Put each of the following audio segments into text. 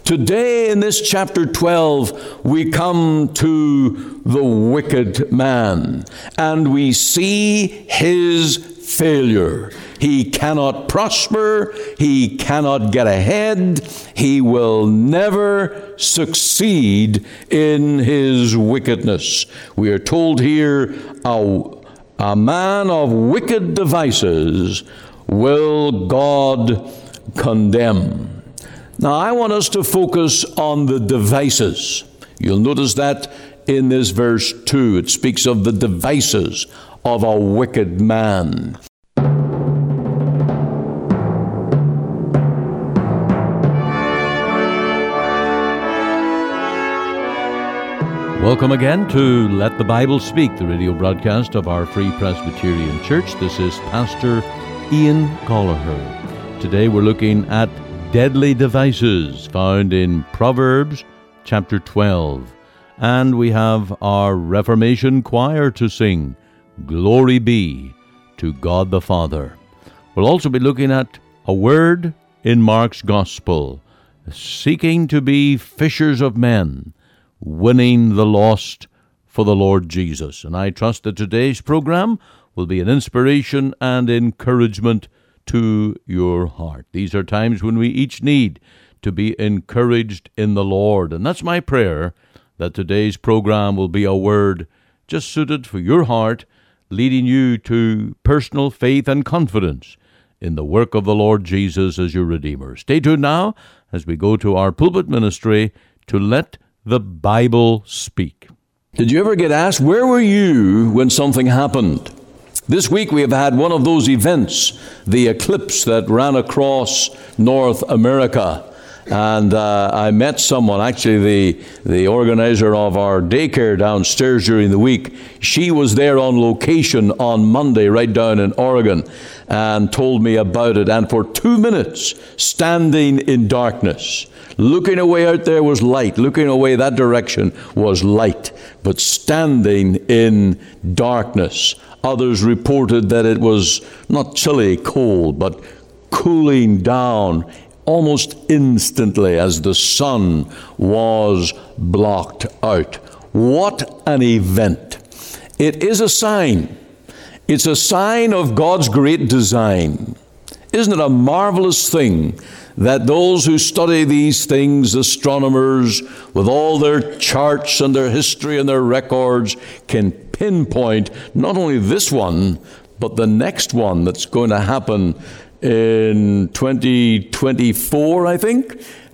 Today in this chapter 12, we come to the wicked man, and we see his failure. He cannot prosper. He cannot get ahead. He will never succeed in his wickedness. We are told here, a man of wicked devices will God condemn. Now, I want us to focus on the devices. You'll notice that in this verse 2, it speaks of the devices of a wicked man. Welcome again to Let the Bible Speak, the radio broadcast of our Free Presbyterian Church. This is Pastor Ian Gallagher. Today we're looking at deadly devices found in Proverbs chapter 12. And we have our Reformation choir to sing, Glory Be to God the Father. We'll also be looking at a word in Mark's Gospel, seeking to be fishers of men, winning the lost for the Lord Jesus. And I trust that today's program will be an inspiration and encouragement to your heart. These are times when we each need to be encouraged in the Lord. And that's my prayer, that today's program will be a word just suited for your heart, leading you to personal faith and confidence in the work of the Lord Jesus as your Redeemer. Stay tuned now as we go to our pulpit ministry to Let the Bible Speak. Did you ever get asked, where were you when something happened? This week we have had one of those events, the eclipse that ran across North America. And I met someone, actually the organizer of our daycare downstairs during the week. She was there on location on Monday right down in Oregon and told me about it. And for 2 minutes, standing in darkness, looking away out there was light. Looking away that direction was light. But standing in darkness. Others reported that it was not chilly cold, but cooling down almost instantly as the sun was blocked out. What an event. It is a sign. It's a sign of God's great design. Isn't it a marvelous thing that those who study these things, astronomers, with all their charts and their history and their records, can pinpoint not only this one, but the next one that's going to happen in 2024, I think,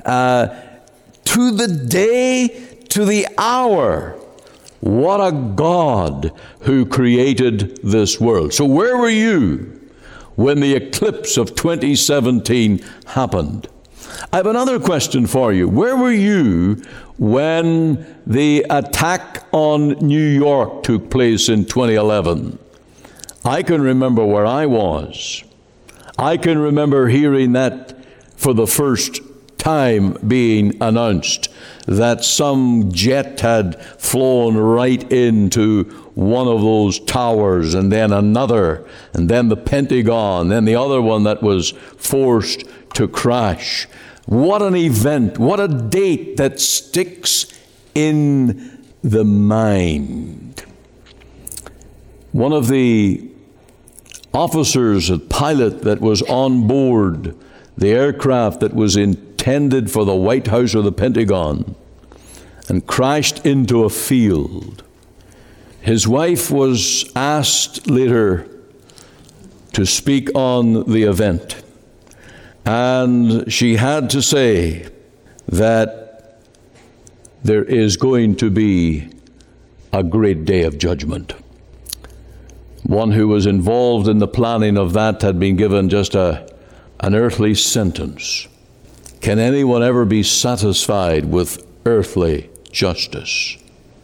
to the day, to the hour. What a God who created this world. So where were you when the eclipse of 2017 happened? I have another question for you. Where were you when the attack on New York took place in 2011? I can remember where I was. I can remember hearing that for the first time being announced, that some jet had flown right into one of those towers, and then another, and then the Pentagon, then the other one that was forced to crash. What an event, what a date that sticks in the mind. One of the officers, a pilot that was on board the aircraft that was intended for the White House or the Pentagon and crashed into a field. His wife was asked later to speak on the event, and she had to say that there is going to be a great day of judgment. One who was involved in the planning of that had been given just an earthly sentence. Can anyone ever be satisfied with earthly justice?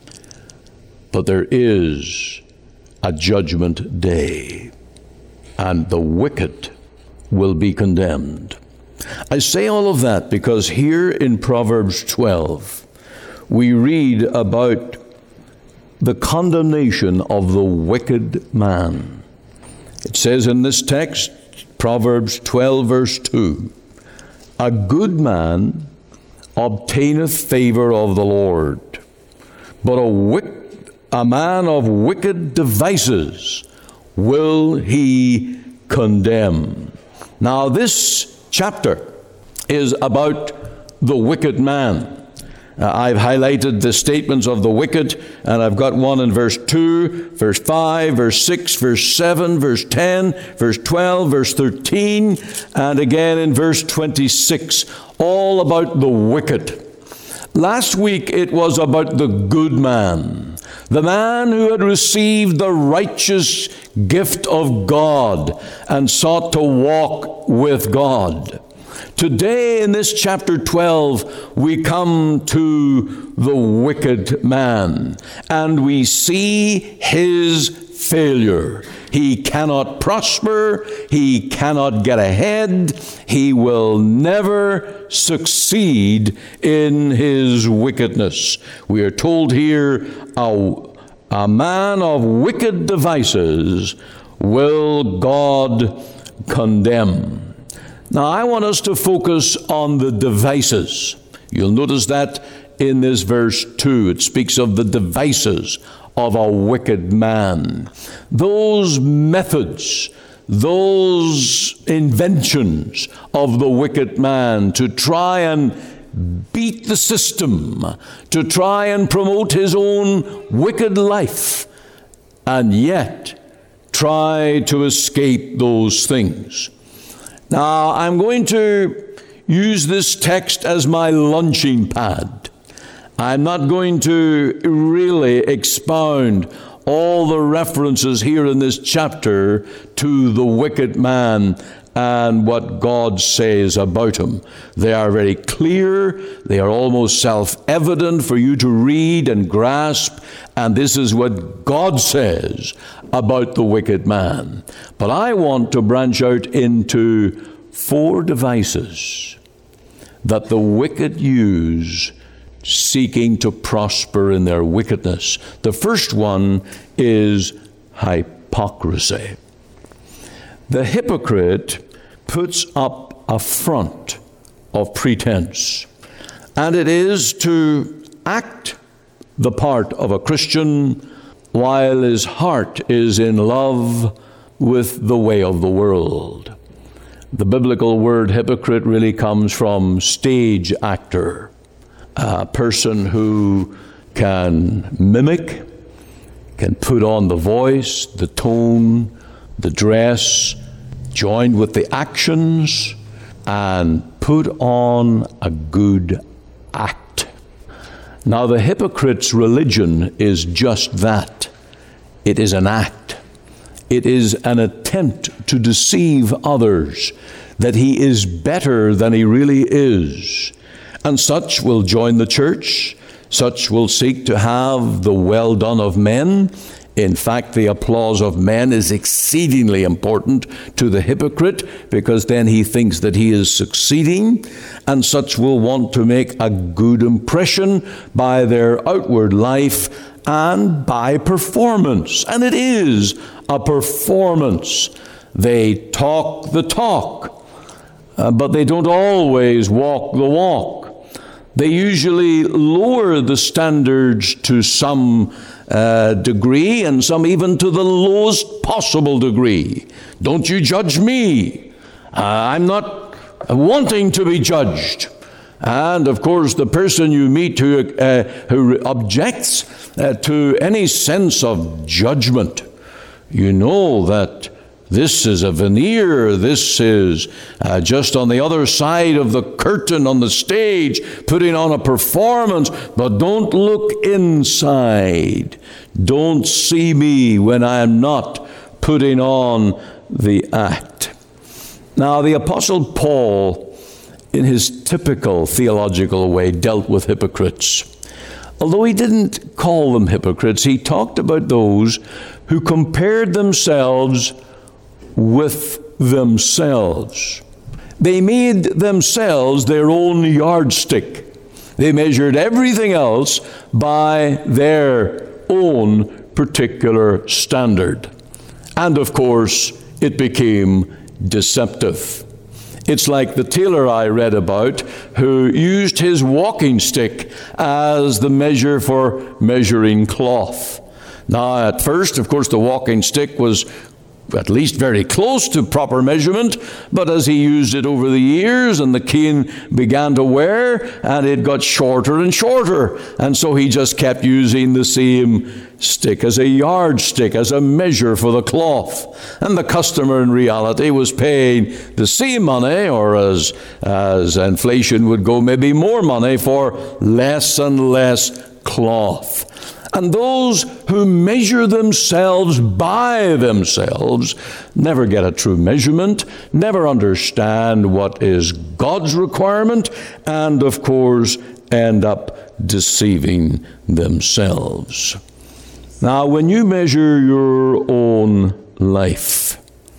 But there is a judgment day, and the wicked will be condemned. I say all of that because here in Proverbs 12, we read about the condemnation of the wicked man. It says in this text, Proverbs 12 verse 2, a good man obtaineth favor of the Lord, but a man of wicked devices will he condemn. Now, this chapter is about the wicked man. I've highlighted the statements of the wicked, and I've got one in verse 2, verse 5, verse 6, verse 7, verse 10, verse 12, verse 13, and again in verse 26, all about the wicked. Last week it was about the good man, the man who had received the righteous gift of God and sought to walk with God. Today in this chapter 12, we come to the wicked man, and we see his failure. He cannot prosper. He cannot get ahead. He will never succeed in his wickedness. We are told here, a man of wicked devices will God condemn. Now, I want us to focus on the devices. You'll notice that in this verse 2, it speaks of the devices of a wicked man. Those methods, those inventions of the wicked man to try and beat the system, to try and promote his own wicked life, and yet try to escape those things. Now, I'm going to use this text as my launching pad. I'm not going to really expound all the references here in this chapter to the wicked man and what God says about him. They are very clear. They are almost self-evident for you to read and grasp. And this is what God says about the wicked man. But I want to branch out into 4 devices that the wicked use seeking to prosper in their wickedness. The first one is hypocrisy. The hypocrite puts up a front of pretense, and it is to act the part of a Christian while his heart is in love with the way of the world. The biblical word hypocrite really comes from stage actor, a person who can mimic, can put on the voice, the tone, the dress, joined with the actions, and put on a good act. Now, the hypocrite's religion is just that. It is an act. It is an attempt to deceive others that he is better than he really is. And such will join the church. Such will seek to have the well done of men. In fact, the applause of men is exceedingly important to the hypocrite, because then he thinks that he is succeeding. And such will want to make a good impression by their outward life and by performance. And it is a performance. They talk the talk, but they don't always walk the walk. They usually lower the standards to some degree, and some even to the lowest possible degree. Don't you judge me. I'm not wanting to be judged. And of course, the person you meet who objects to any sense of judgment, you know that this is a veneer. This is just on the other side of the curtain on the stage, putting on a performance. But don't look inside. Don't see me when I am not putting on the act. Now, the Apostle Paul, in his typical theological way, dealt with hypocrites. Although he didn't call them hypocrites, he talked about those who compared themselves with themselves. They made themselves their own yardstick. They measured everything else by their own particular standard. And of course, it became deceptive. It's like the tailor I read about who used his walking stick as the measure for measuring cloth. Now, at first, of course, the walking stick was at least very close to proper measurement, but as he used it over the years and the cane began to wear, and it got shorter and shorter, and so he just kept using the same stick as a yardstick, as a measure for the cloth. And the customer in reality was paying the same money, or as inflation would go, maybe more money for less and less cloth. And those who measure themselves by themselves never get a true measurement, never understand what is God's requirement, and of course end up deceiving themselves. Now, when you measure your own life,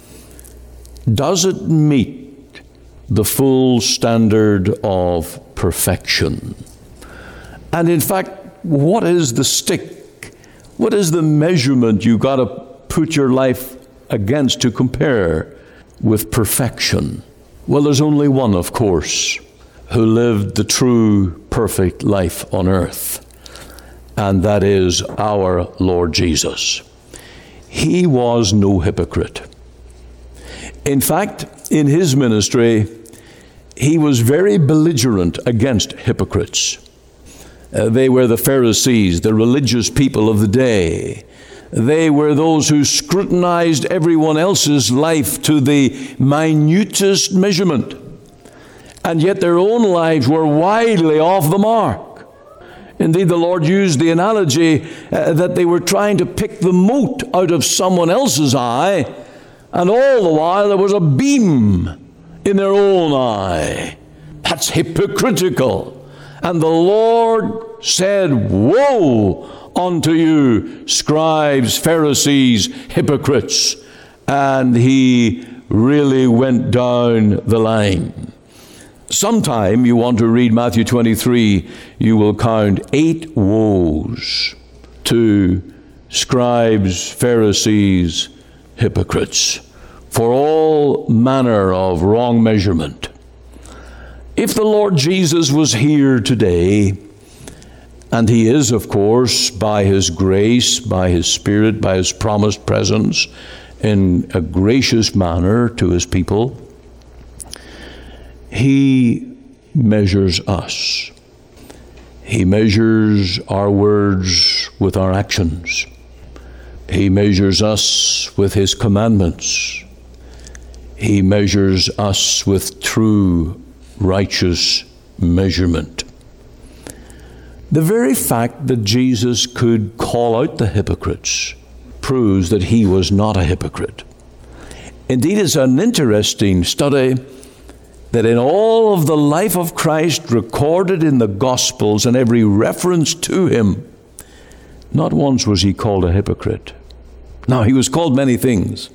does it meet the full standard of perfection? And in fact, what is the stick? What is the measurement you got to put your life against to compare with perfection? Well, there's only one, of course, who lived the true perfect life on earth, and that is our Lord Jesus. He was no hypocrite. In fact, in his ministry, he was very belligerent against hypocrites. They were the Pharisees, the religious people of the day. They were those who scrutinized everyone else's life to the minutest measurement. And yet their own lives were widely off the mark. Indeed, the Lord used the analogy that they were trying to pick the mote out of someone else's eye, and all the while there was a beam in their own eye. That's hypocritical. And the Lord said, "Woe unto you, scribes, Pharisees, hypocrites." And he really went down the line. Sometime you want to read Matthew 23, you will count 8 woes to scribes, Pharisees, hypocrites, for all manner of wrong measurement. If the Lord Jesus was here today, and he is, of course, by his grace, by his Spirit, by his promised presence, in a gracious manner to his people, he measures us. He measures our words with our actions. He measures us with his commandments. He measures us with true righteous measurement. The very fact that Jesus could call out the hypocrites proves that he was not a hypocrite. Indeed, it's an interesting study that in all of the life of Christ recorded in the Gospels and every reference to him, not once was he called a hypocrite. Now, he was called many things.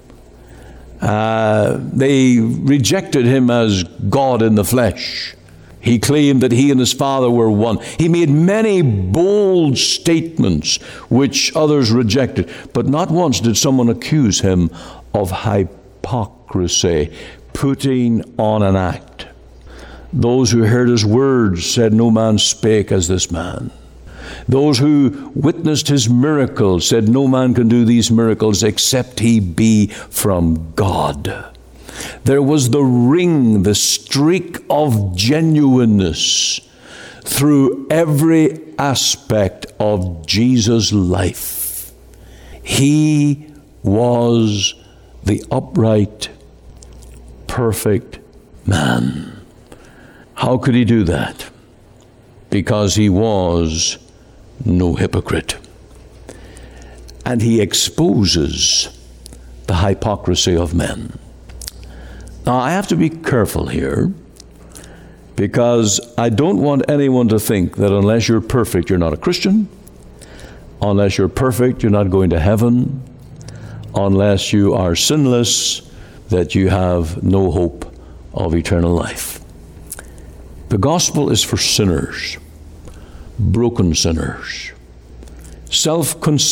They rejected him as God in the flesh. He claimed that he and his Father were one. He made many bold statements which others rejected, but not once did someone accuse him of hypocrisy, putting on an act. Those who heard his words said, "No man spake as this man." Those who witnessed his miracles said, "No man can do these miracles except he be from God." There was the ring, the streak of genuineness through every aspect of Jesus' life. He was the upright, perfect man. How could he do that? Because he was no hypocrite. And he exposes the hypocrisy of men. Now, I have to be careful here, because I don't want anyone to think that unless you're perfect, you're not a Christian. Unless you're perfect, you're not going to heaven. Unless you are sinless, that you have no hope of eternal life. The gospel is for sinners, broken sinners,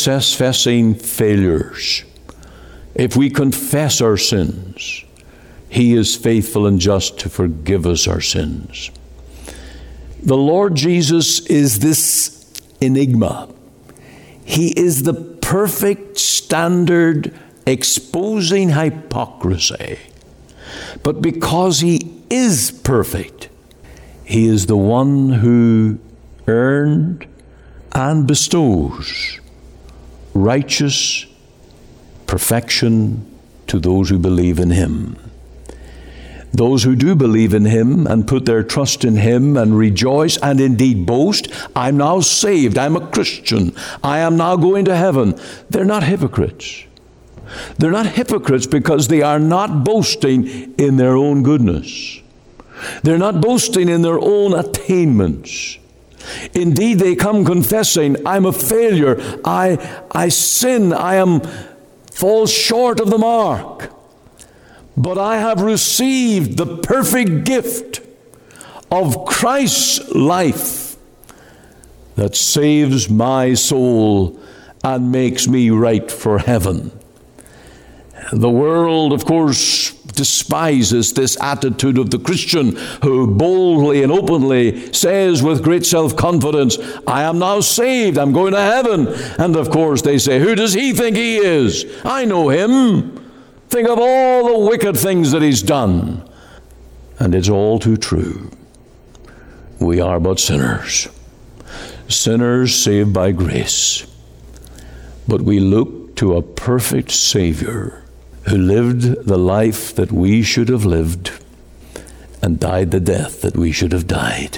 self-confessing failures. If we confess our sins, He is faithful and just to forgive us our sins. The Lord Jesus is this enigma. He is the perfect standard exposing hypocrisy. But because He is perfect, He is the one who earned and bestows righteous perfection to those who believe in Him. Those who do believe in Him and put their trust in Him and rejoice and indeed boast, I'm now saved, I'm a Christian, I am now going to heaven. They're not hypocrites. They're not hypocrites because they are not boasting in their own goodness. They're not boasting in their own attainments. Indeed, they come confessing, I'm a failure, I sin, fall short of the mark. But I have received the perfect gift of Christ's life that saves my soul and makes me right for heaven. The world, of course, despises this attitude of the Christian who boldly and openly says with great self-confidence, I am now saved, I'm going to heaven. And of course they say, who does he think he is? I know him. Think of all the wicked things that he's done. And it's all too true. We are but sinners. Sinners saved by grace. But we look to a perfect Savior who lived the life that we should have lived and died the death that we should have died.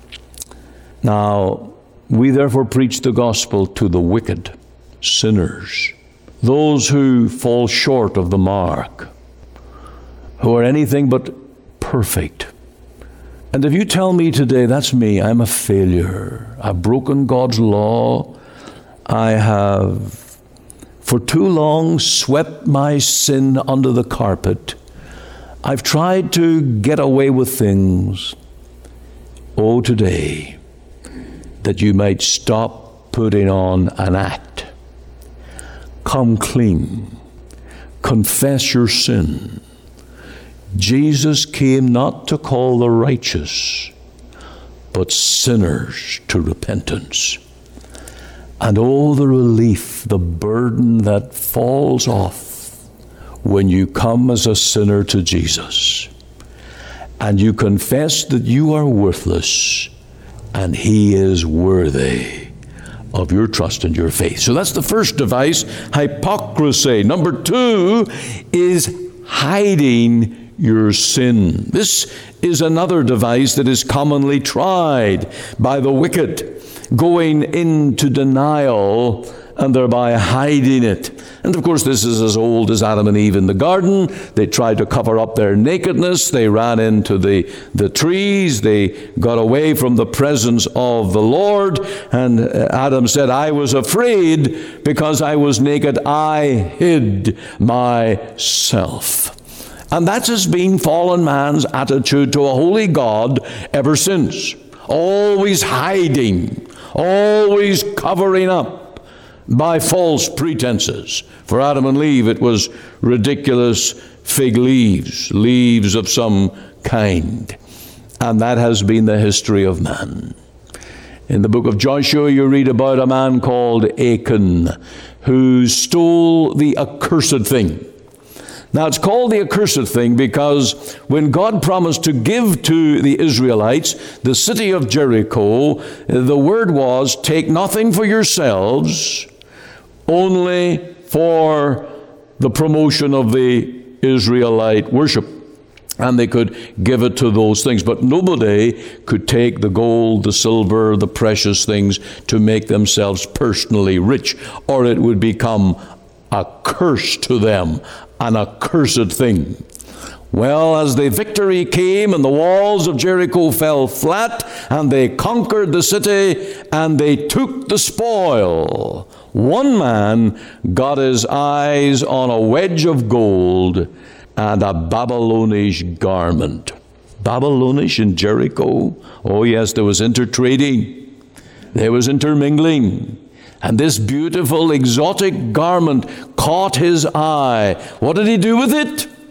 Now, we therefore preach the gospel to the wicked, sinners, those who fall short of the mark, who are anything but perfect. And if you tell me today, that's me, I'm a failure, I've broken God's law, I have for too long swept my sin under the carpet, I've tried to get away with things, oh, today, that you might stop putting on an act. Come clean. Confess your sin. Jesus came not to call the righteous, but sinners to repentance. And oh, the relief, the burden that falls off when you come as a sinner to Jesus and you confess that you are worthless and He is worthy of your trust and your faith. So that's the first device, hypocrisy. Number two is hiding your sin. This is another device that is commonly tried by the wicked, going into denial and thereby hiding it. And of course, this is as old as Adam and Eve in the garden. They tried to cover up their nakedness. They ran into the trees. They got away from the presence of the Lord. And Adam said, I was afraid because I was naked. I hid myself. And that has been fallen man's attitude to a holy God ever since. Always hiding, always covering up by false pretenses. For Adam and Eve, it was ridiculous fig leaves, leaves of some kind. And that has been the history of man. In the book of Joshua, you read about a man called Achan, who stole the accursed thing. Now, it's called the accursed thing because when God promised to give to the Israelites the city of Jericho, the word was, take nothing for yourselves, only for the promotion of the Israelite worship. And they could give it to those things. But nobody could take the gold, the silver, the precious things to make themselves personally rich, or it would become a curse to them, an accursed thing. Well, as the victory came and the walls of Jericho fell flat and they conquered the city and they took the spoil, one man got his eyes on a wedge of gold and a Babylonish garment. Babylonish in Jericho? Oh yes, there was intertrading. There was intermingling. And this beautiful exotic garment caught his eye. What did he do with it?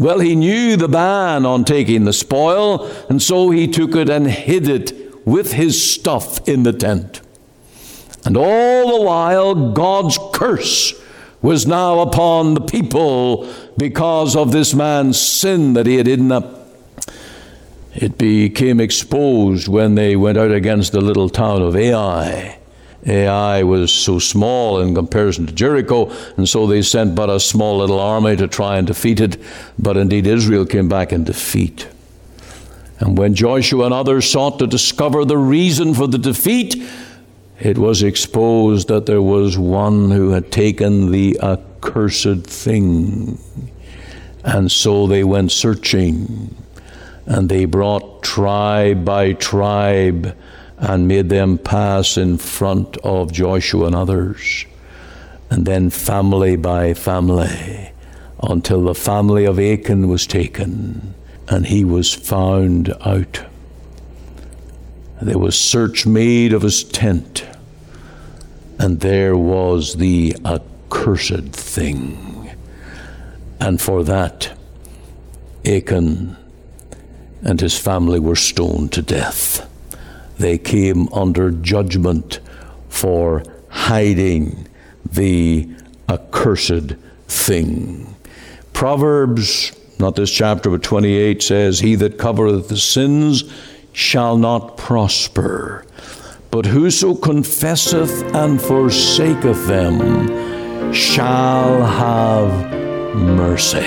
Well, he knew the ban on taking the spoil, and so he took it and hid it with his stuff in the tent. And all the while, God's curse was now upon the people because of this man's sin that he had hidden up. It became exposed when they went out against the little town of Ai. Ai was so small in comparison to Jericho, and so they sent but a small little army to try and defeat it. But indeed Israel came back in defeat. And when Joshua and others sought to discover the reason for the defeat, it was exposed that there was one who had taken the accursed thing. And so they went searching, and they brought tribe by tribe and made them pass in front of Joshua and others, and then family by family, until the family of Achan was taken, and he was found out. There was search made of his tent, and there was the accursed thing. And for that, Achan and his family were stoned to death. They came under judgment for hiding the accursed thing. Proverbs, not this chapter, but 28 says, "He that covereth the sins shall not prosper, but whoso confesseth and forsaketh them shall have mercy."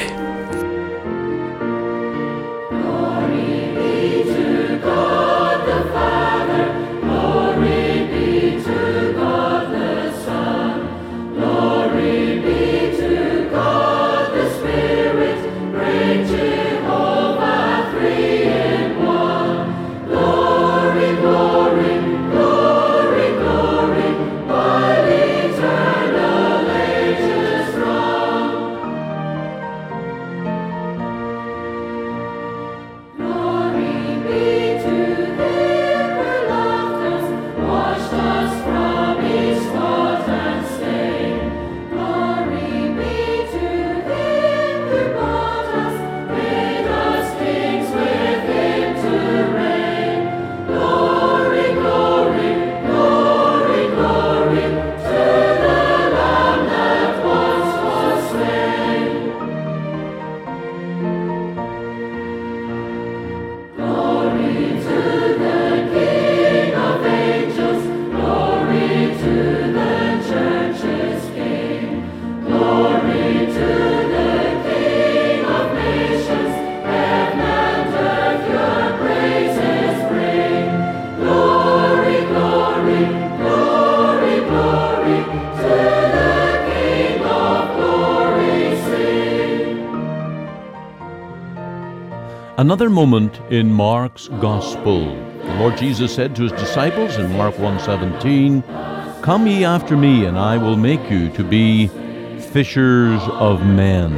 Another moment in Mark's Gospel. The Lord Jesus said to his disciples in Mark 1:17, "Come ye after me, and I will make you to be fishers of men."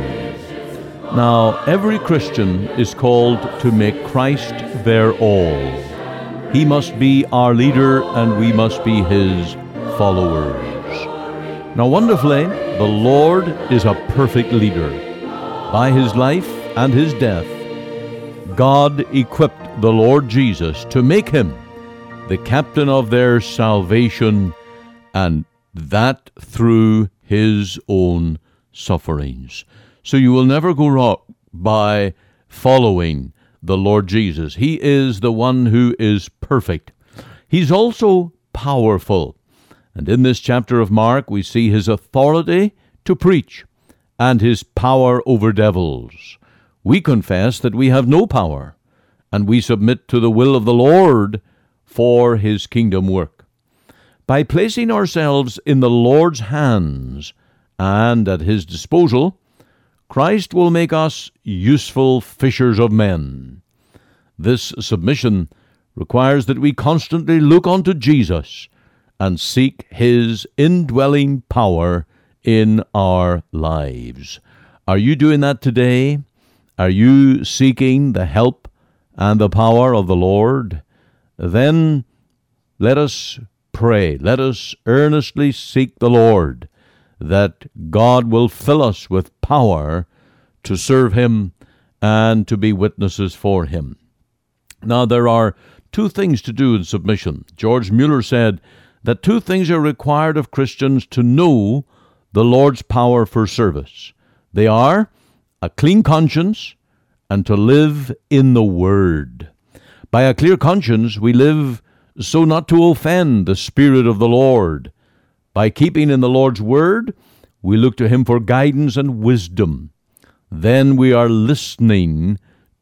Now, every Christian is called to make Christ their all. He must be our leader, and we must be his followers. Now, wonderfully, the Lord is a perfect leader. By his life and his death, God equipped the Lord Jesus to make him the captain of their salvation, and that through his own sufferings. So you will never go wrong by following the Lord Jesus. He is the one who is perfect. He's also powerful. And in this chapter of Mark, we see his authority to preach and his power over devils. We confess that we have no power, and we submit to the will of the Lord for his kingdom work. By placing ourselves in the Lord's hands and at his disposal, Christ will make us useful fishers of men. This submission requires that we constantly look unto Jesus and seek his indwelling power in our lives. Are you doing that today? Are you seeking the help and the power of the Lord? Then let us pray. Let us earnestly seek the Lord, that God will fill us with power to serve him and to be witnesses for him. Now, there are two things to do in submission. George Mueller said that two things are required of Christians to know the Lord's power for service. They are a clean conscience and to live in the Word. By a clear conscience, we live so not to offend the Spirit of the Lord. By keeping in the Lord's Word, we look to Him for guidance and wisdom. Then we are listening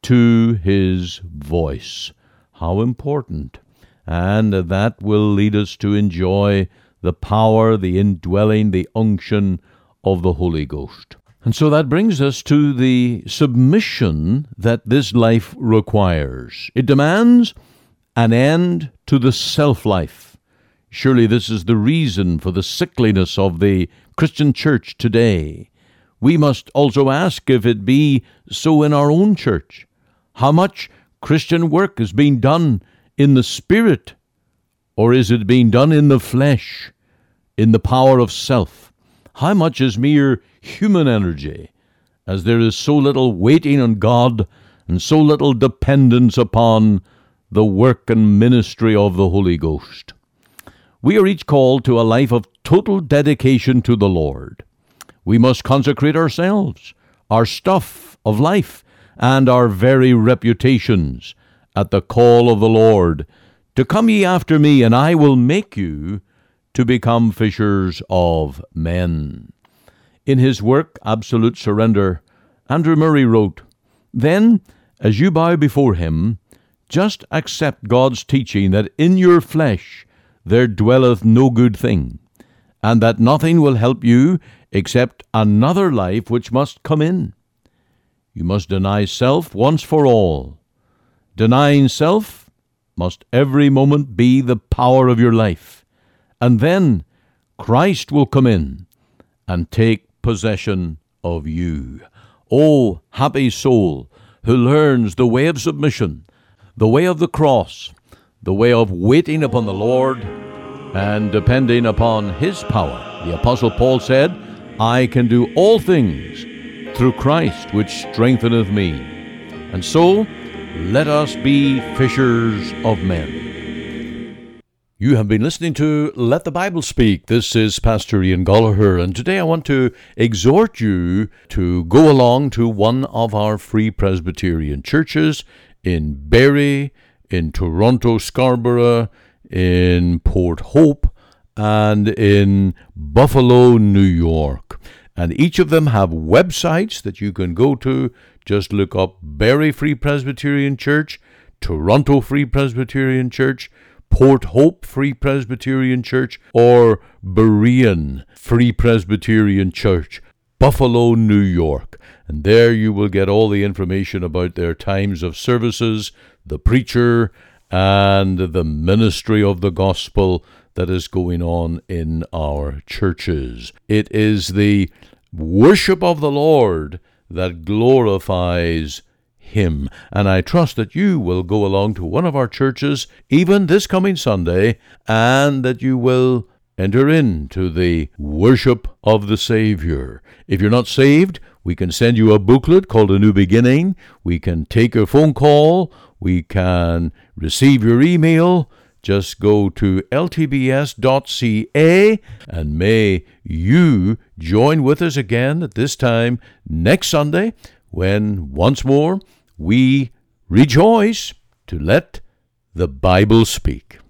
to His voice. How important. And that will lead us to enjoy the power, the indwelling, the unction of the Holy Ghost. And so that brings us to the submission that this life requires. It demands an end to the self-life. Surely this is the reason for the sickliness of the Christian church today. We must also ask if it be so in our own church. How much Christian work is being done in the Spirit, or is it being done in the flesh, in the power of self? How much is mere human energy, as there is so little waiting on God and so little dependence upon the work and ministry of the Holy Ghost? We are each called to a life of total dedication to the Lord. We must consecrate ourselves, our stuff of life, and our very reputations at the call of the Lord, to come ye after me, and I will make you to become fishers of men. In his work, Absolute Surrender, Andrew Murray wrote, "Then, as you bow before him, just accept God's teaching that in your flesh there dwelleth no good thing, and that nothing will help you except another life which must come in. You must deny self once for all. Denying self must every moment be the power of your life. And then Christ will come in and take possession of you." Oh, happy soul who learns the way of submission, the way of the cross, the way of waiting upon the Lord and depending upon His power. The Apostle Paul said, "I can do all things through Christ which strengtheneth me." And so, let us be fishers of men. You have been listening to Let the Bible Speak. This is Pastor Ian Gollaher, and today I want to exhort you to go along to one of our Free Presbyterian churches in Barrie, in Toronto, Scarborough, in Port Hope, and in Buffalo, New York. And each of them have websites that you can go to. Just look up Barrie Free Presbyterian Church, Toronto Free Presbyterian Church, Port Hope Free Presbyterian Church, or Berean Free Presbyterian Church, Buffalo, New York. And there you will get all the information about their times of services, the preacher, and the ministry of the gospel that is going on in our churches. It is the worship of the Lord that glorifies Him. And I trust that you will go along to one of our churches, even this coming Sunday, and that you will enter into the worship of the Savior. If you're not saved, we can send you a booklet called A New Beginning. We can take your phone call. We can receive your email. Just go to ltbs.ca, and may you join with us again at this time next Sunday, when once more we rejoice to let the Bible speak.